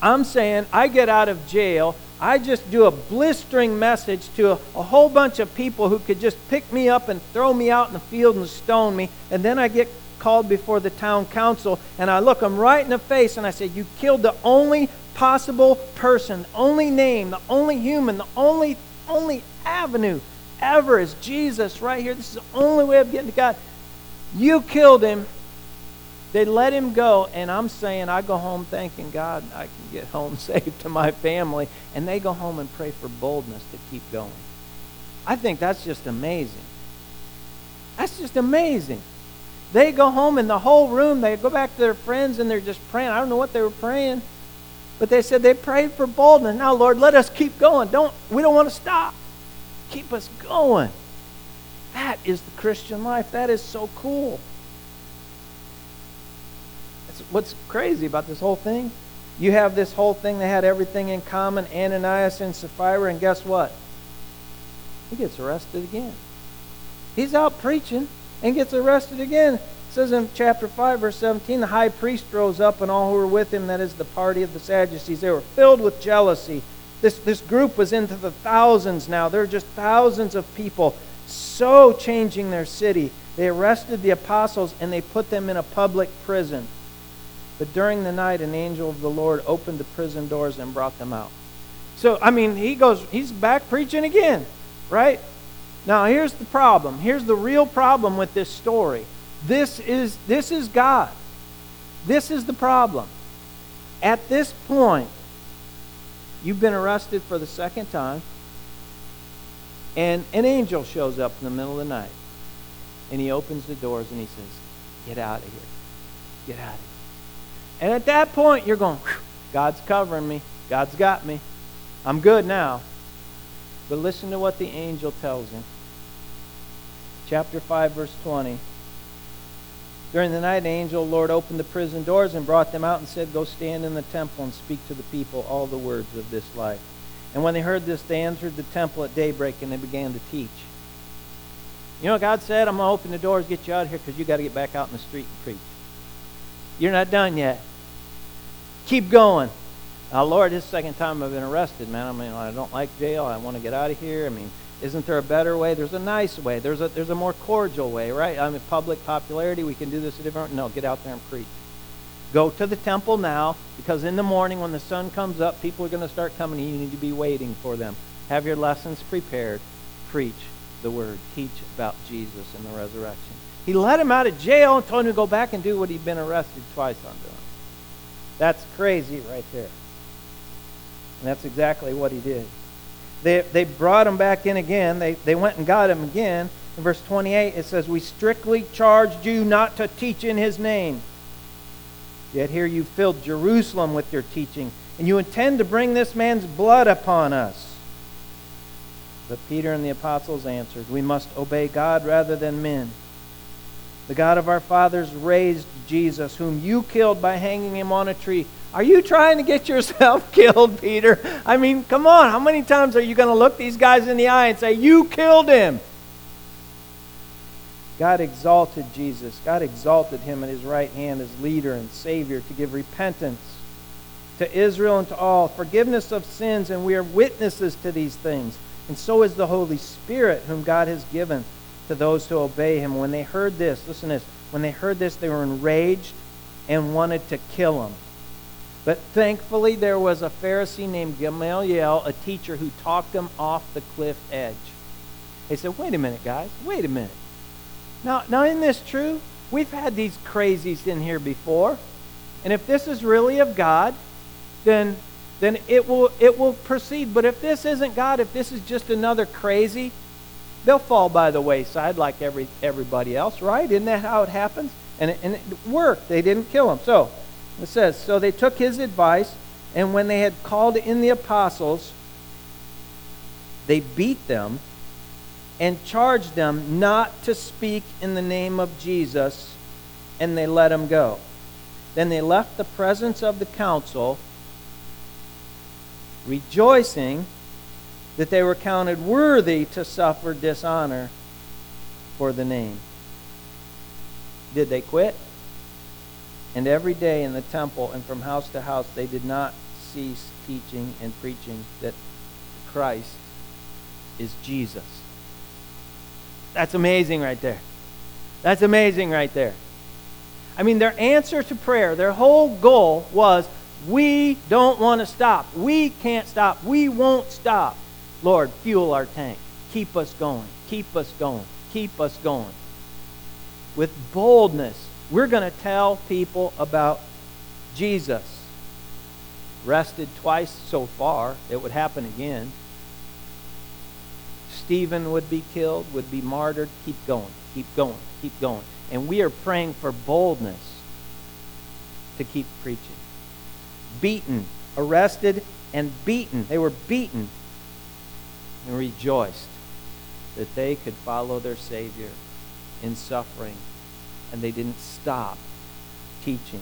I'm saying I get out of jail, I just do a blistering message to a, a whole bunch of people who could just pick me up and throw me out in the field and stone me, and then I get called before the town council, and I look them right in the face and I say, you killed the only possible person, the only name, the only human, the only, only avenue ever is Jesus right here. This is the only way of getting to God. You killed him. They let him go, and I'm saying I go home thanking God I can get home safe to my family, and they go home and pray for boldness to keep going. I think that's just amazing. That's just amazing. They go home, and the whole room, they go back to their friends, and they're just praying. I don't know what they were praying, but they said they prayed for boldness. Now, Lord, let us keep going. Don't we don't want to stop. Keep us going. That is the Christian life. That is so cool. That's what's crazy about this whole thing. You have this whole thing that had everything in common, Ananias and Sapphira, and guess what? He gets arrested again. He's out preaching and gets arrested again. It says in chapter five, verse seventeen, the high priest rose up and all who were with him, that is the party of the Sadducees, they were filled with jealousy. This, this group was into the thousands now. There were just thousands of people so changing their city. They arrested the apostles and they put them in a public prison. But during the night, an angel of the Lord opened the prison doors and brought them out. So, I mean, he goes, he's back preaching again, right? Now, here's the problem. Here's the real problem with this story. This is, this is God. This is the problem. At this point, you've been arrested for the second time, and an angel shows up in the middle of the night, and he opens the doors and he says, get out of here. Get out of here. And at that point, you're going, God's covering me. God's got me. I'm good now. But listen to what the angel tells him. Chapter five, verse twenty. During the night, an angel of the Lord opened the prison doors and brought them out and said, go stand in the temple and speak to the people all the words of this life. And when they heard this, they entered the temple at daybreak and they began to teach. You know what God said? I'm going to open the doors, get you out of here, because you got to get back out in the street and preach. You're not done yet. Keep going. Now, Lord, this is the second time I've been arrested, man. I mean, I don't like jail. I want to get out of here. I mean, isn't there a better way? There's a nice way. There's a there's a more cordial way, right? I mean, public popularity, we can do this a different... No, get out there and preach. Go to the temple now, because in the morning when the sun comes up, people are going to start coming, and you need to be waiting for them. Have your lessons prepared. Preach the word. Teach about Jesus and the resurrection. He let him out of jail and told him to go back and do what he'd been arrested twice on doing. That's crazy right there. And that's exactly what he did. They, they brought him back in again. They, they went and got him again. In verse twenty-eight, it says, we strictly charged you not to teach in his name. Yet here you filled Jerusalem with your teaching, and you intend to bring this man's blood upon us. But Peter and the apostles answered, we must obey God rather than men. The God of our fathers raised Jesus, whom you killed by hanging him on a tree. Are you trying to get yourself killed, Peter? I mean, come on. How many times are you going to look these guys in the eye and say, you killed him? God exalted Jesus. God exalted him at his right hand as leader and Savior to give repentance to Israel and to all, forgiveness of sins, and we are witnesses to these things. And so is the Holy Spirit, whom God has given to those who obey him. When they heard this, listen to this, when they heard this, they were enraged and wanted to kill him. But thankfully, there was a Pharisee named Gamaliel, a teacher, who talked him off the cliff edge. They said, wait a minute, guys, wait a minute. Now, now, isn't this true? We've had these crazies in here before. And if this is really of God, then, then it will, it will proceed. But if this isn't God, if this is just another crazy, they'll fall by the wayside like every everybody else, right? Isn't that how it happens? And it, and it worked. They didn't kill him. So, it says, so they took his advice, and when they had called in the apostles, they beat them and charged them not to speak in the name of Jesus, and they let him go. Then they left the presence of the council, rejoicing that they were counted worthy to suffer dishonor for the name. Did they quit? And every day in the temple and from house to house they did not cease teaching and preaching that Christ is Jesus. That's amazing right there. That's amazing right there. I mean, their answer to prayer, their whole goal was, we don't want to stop. We can't stop. We won't stop. Lord, fuel our tank. Keep us going. Keep us going. Keep us going. With boldness, we're going to tell people about Jesus. Arrested twice so far. It would happen again. Stephen would be killed, would be martyred. Keep going. Keep going. Keep going. And we are praying for boldness to keep preaching. Beaten, arrested, and beaten. They were beaten and rejoiced that they could follow their Savior in suffering, and they didn't stop teaching.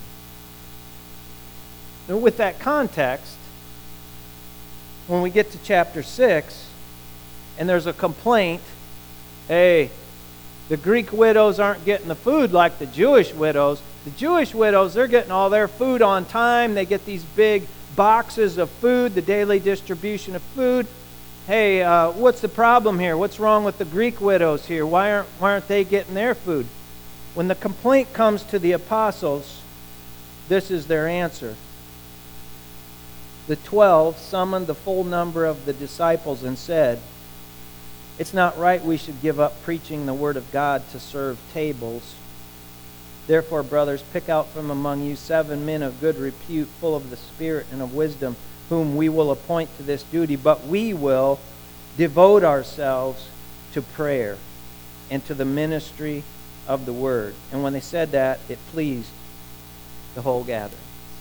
Now, with that context, when we get to chapter six, and there's a complaint, hey, the Greek widows aren't getting the food like the Jewish widows. The Jewish widows, they're getting all their food on time. They get these big boxes of food, the daily distribution of food. Hey, uh, what's the problem here? What's wrong with the Greek widows here? Why aren't, why aren't they getting their food? When the complaint comes to the apostles, this is their answer. The twelve summoned the full number of the disciples and said, it's not right we should give up preaching the word of God to serve tables. Therefore, brothers, pick out from among you seven men of good repute, full of the Spirit and of wisdom, whom we will appoint to this duty. But we will devote ourselves to prayer and to the ministry of the word. And when they said that, it pleased the whole gathering.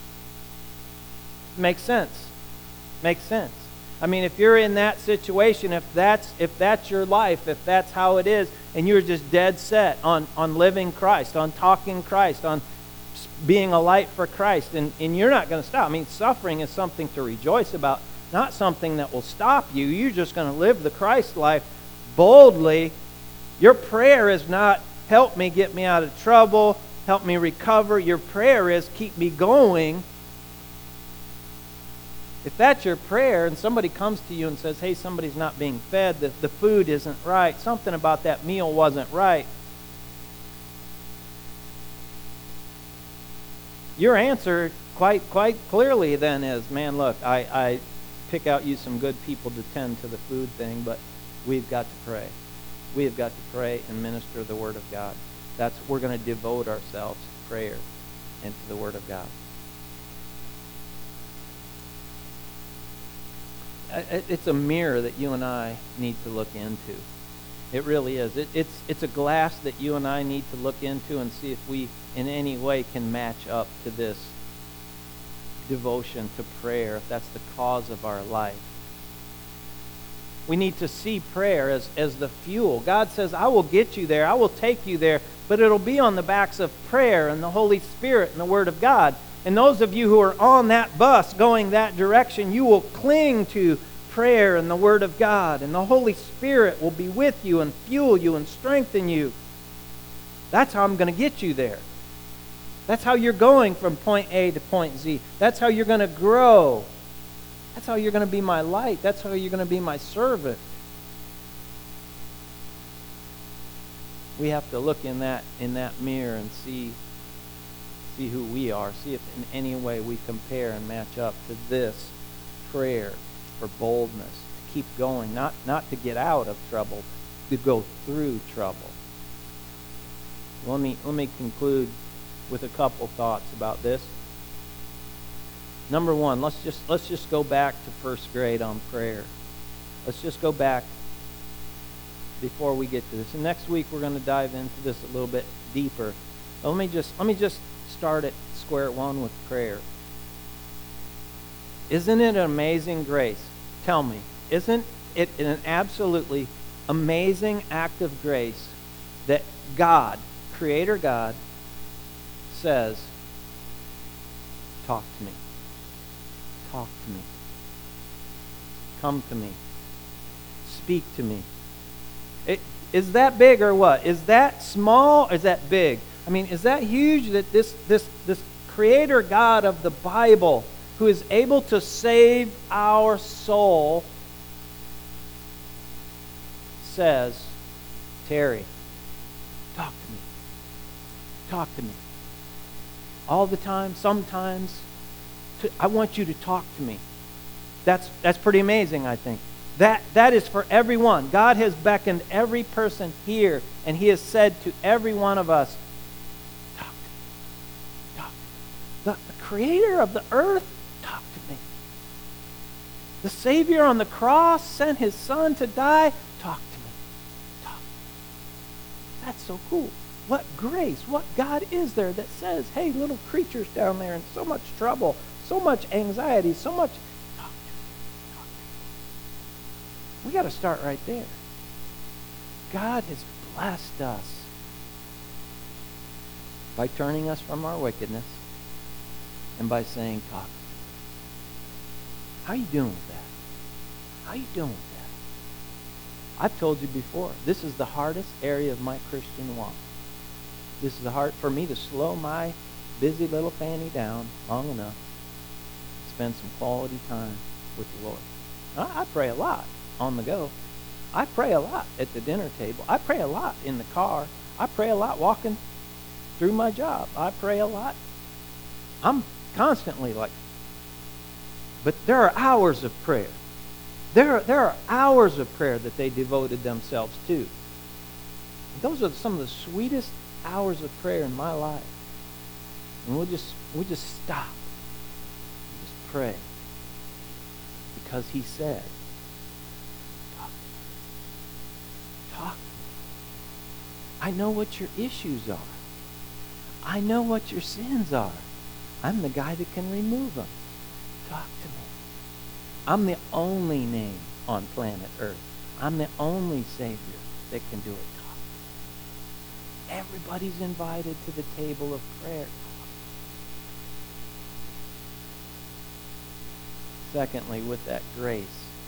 Makes sense. Makes sense. I mean, if you're in that situation, if that's if that's your life, if that's how it is, and you're just dead set on, on living Christ, on talking Christ, on being a light for Christ, and, and you're not going to stop. I mean, suffering is something to rejoice about, not something that will stop you. You're just going to live the Christ life boldly. Your prayer is not, help me get me out of trouble, help me recover. Your prayer is, keep me going. If that's your prayer and somebody comes to you and says, hey, somebody's not being fed, the, the food isn't right, something about that meal wasn't right, your answer quite quite clearly then is, man, look, I, I pick out you some good people to tend to the food thing, but we've got to pray. We've got to pray and minister the Word of God. That's we're going to devote ourselves to prayer and to the Word of God. It's a mirror that you and I need to look into. It really is. It, it's it's a glass that you and I need to look into and see if we in any way can match up to this devotion to prayer, if that's the cause of our life. We need to see prayer as, as the fuel. God says, I will get you there. I will take you there. But it'll be on the backs of prayer and the Holy Spirit and the Word of God. And those of you who are on that bus going that direction, you will cling to prayer and the Word of God. And the Holy Spirit will be with you and fuel you and strengthen you. That's how I'm going to get you there. That's how you're going from point A to point Z. That's how you're going to grow. That's how you're going to be my light. That's how you're going to be my servant. We have to look in that in that mirror and see see who we are. See if in any way we compare and match up to this prayer for boldness, to keep going, not not to get out of trouble, to go through trouble. Let me let me conclude with a couple thoughts about this. Number one, let's just let's just go back to first grade on prayer. Let's just go back before we get to this. And next week we're going to dive into this a little bit deeper. But let me just let me just start at square one with prayer. Isn't it an amazing grace? Tell me, isn't it an absolutely amazing act of grace that God, Creator God, says, talk to me. Talk to me. Come to me. Speak to me. It, is that big or what? Is that small or is that big? I mean, is that huge that this this this Creator God of the Bible who is able to save our soul, says, Terry, talk to me. Talk to me. All the time, sometimes, to, I want you to talk to me. That's, that's pretty amazing, I think. That, that is for everyone. God has beckoned every person here, and He has said to every one of us, talk to me. Talk. The, the Creator of the earth, talk to me. The Savior on the cross sent His Son to die, talk to me. Talk to me. That's so cool. What grace, what God is there that says, hey, little creatures down there in so much trouble, so much anxiety, so much... Talk to me. Talk to me. We got to start right there. God has blessed us by turning us from our wickedness and by saying, talk to me. How you doing with that? How you doing with that? I've told you before, this is the hardest area of my Christian walk. This is hard for me to slow my busy little fanny down long enough to spend some quality time with the Lord. I, I pray a lot on the go. I pray a lot at the dinner table. I pray a lot in the car. I pray a lot walking through my job. I pray a lot. I'm constantly like, but there are hours of prayer. There are, there are hours of prayer that they devoted themselves to. Those are some of the sweetest hours of prayer in my life. And we'll just we'll just stop. We'll just pray. Because He said, talk to me. Talk to me. I know what your issues are. I know what your sins are. I'm the guy that can remove them. Talk to me. I'm the only name on planet Earth. I'm the only Savior that can do it. Everybody's invited to the table of prayer. Secondly, with that grace,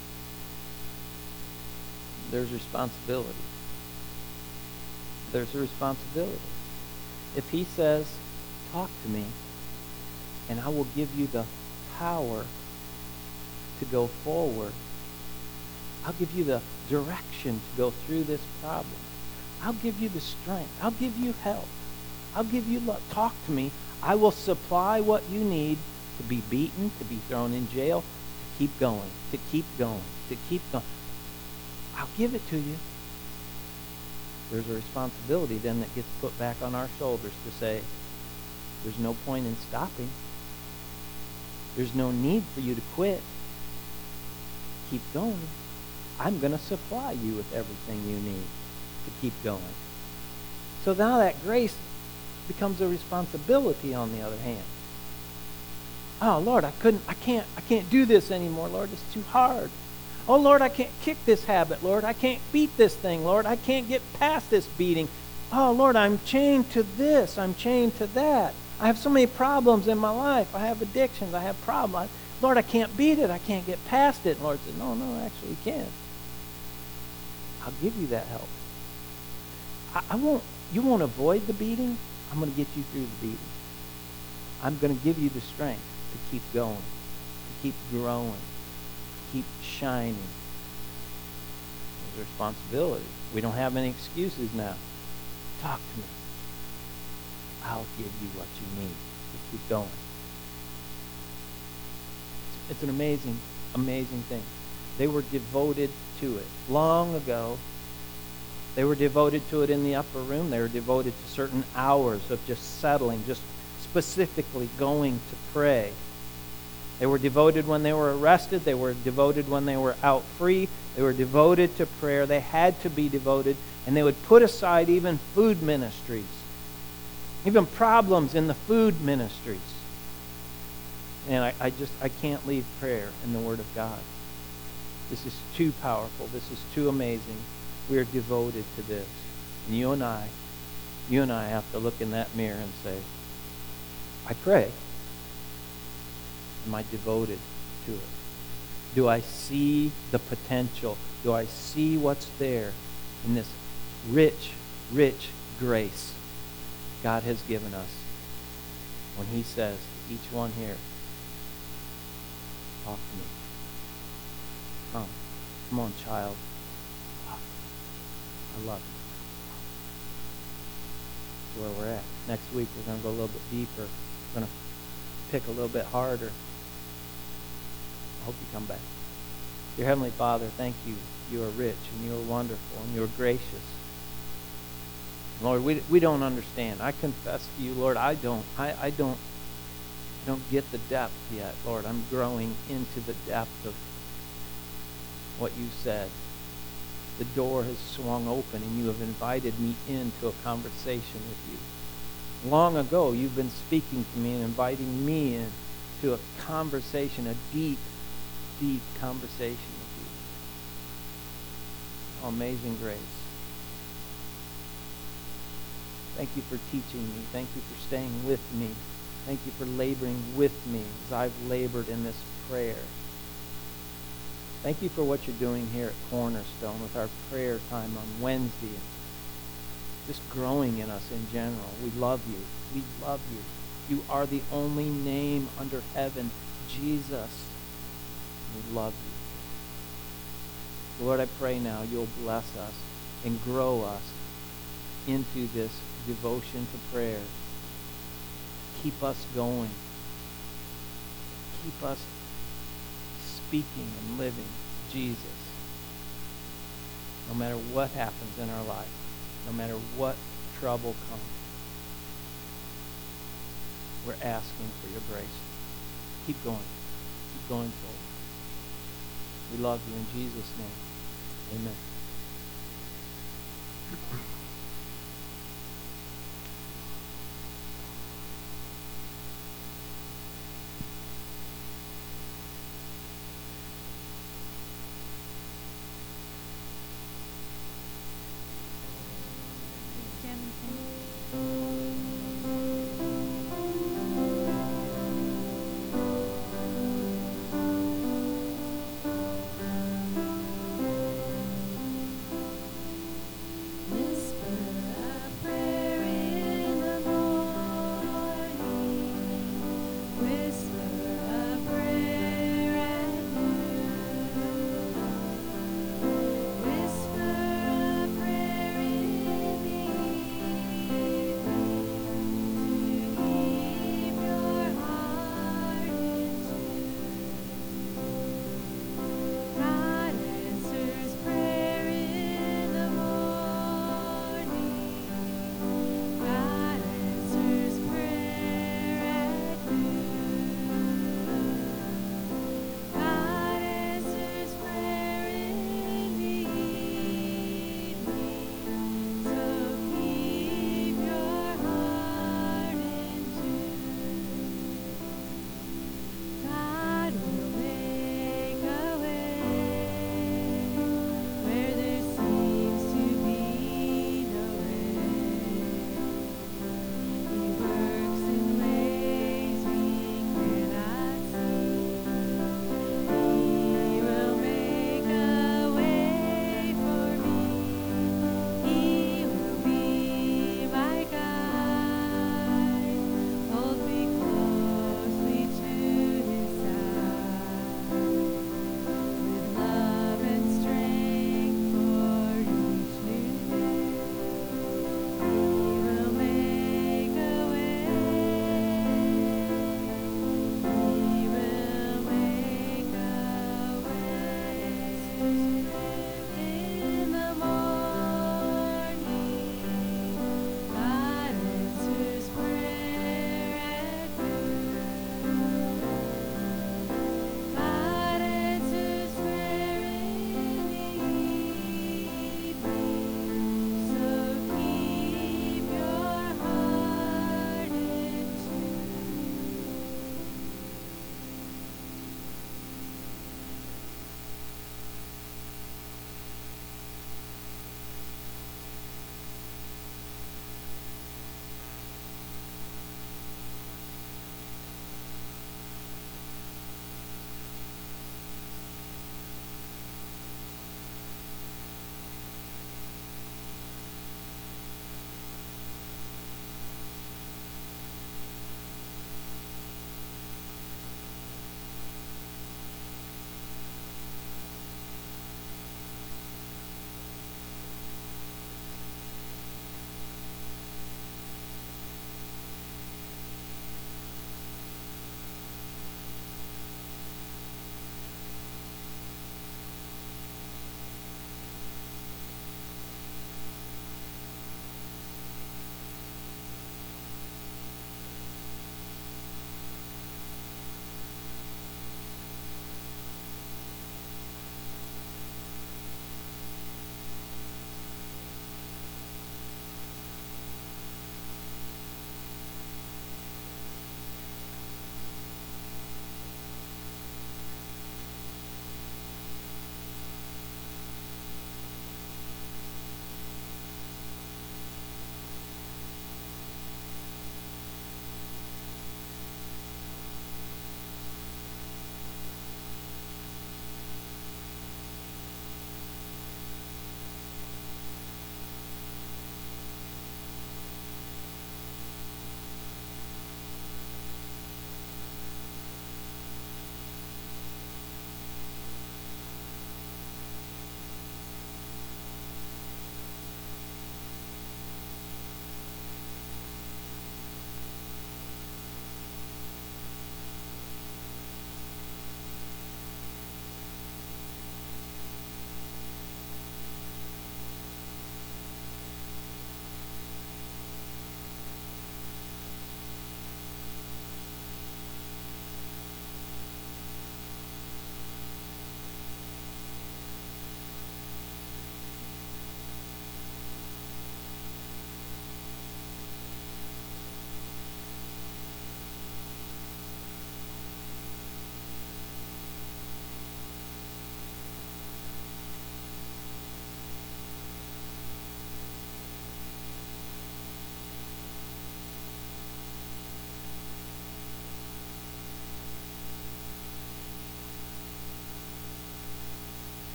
there's responsibility. There's a responsibility. If He says, talk to me, and I will give you the power to go forward, I'll give you the direction to go through this problem. I'll give you the strength. I'll give you help. I'll give you love. Talk to me. I will supply what you need to be beaten, to be thrown in jail, to keep going, to keep going, to keep going. I'll give it to you. There's a responsibility then that gets put back on our shoulders to say, there's no point in stopping. There's no need for you to quit. Keep going. I'm going to supply you with everything you need to keep going. So now that grace becomes a responsibility on the other hand. Oh Lord, I couldn't I can't I can't do this anymore, Lord, it's too hard. Oh Lord, I can't kick this habit, Lord. I can't beat this thing, Lord. I can't get past this beating. Oh Lord, I'm chained to this, I'm chained to that. I have so many problems in my life. I have addictions, I have problems. Lord, I can't beat it, I can't get past it. And Lord said, no, no, actually you can. I'll give you that help. I won't, you won't avoid the beating. I'm going to get you through the beating. I'm going to give you the strength to keep going, to keep growing, to keep shining. There's a responsibility. We don't have any excuses now. Talk to me. I'll give you what you need to keep going. It's, it's an amazing, amazing thing. They were devoted to it. Long ago, they were devoted to it in the upper room. They were devoted to certain hours of just settling, just specifically going to pray. They were devoted when they were arrested. They were devoted when they were out free. They were devoted to prayer. They had to be devoted. And they would put aside even food ministries, even problems in the food ministries. And I, I just, I can't leave prayer and the Word of God. This is too powerful. This is too amazing. We are devoted to this. And you and I, you and I have to look in that mirror and say, I pray. Am I devoted to it? Do I see the potential? Do I see what's there in this rich, rich grace God has given us when He says to each one here, talk to me. Come. Come on, child. I love you. That's where we're at. Next week, we're going to go a little bit deeper. We're going to pick a little bit harder. I hope you come back. Dear Heavenly Father, thank you. You are rich, and you are wonderful, and you are gracious. Lord, we we don't understand. I confess to you, Lord, I don't. I, I don't don't get the depth yet, Lord. I'm growing into the depth of what you said. The door has swung open, and you have invited me into a conversation with you. Long ago, you've been speaking to me and inviting me into a conversation, a deep, deep conversation with you. Oh, amazing grace. Thank you for teaching me. Thank you for staying with me. Thank you for laboring with me as I've labored in this prayer. Thank you for what you're doing here at Cornerstone with our prayer time on Wednesday. Just growing in us in general. We love you. We love you. You are the only name under heaven, Jesus. We love you. Lord, I pray now you'll bless us and grow us into this devotion to prayer. Keep us going. Keep us speaking and living Jesus. No matter what happens in our life, no matter what trouble comes, we're asking for your grace. Keep going. Keep going forward. We love you in Jesus' name. Amen.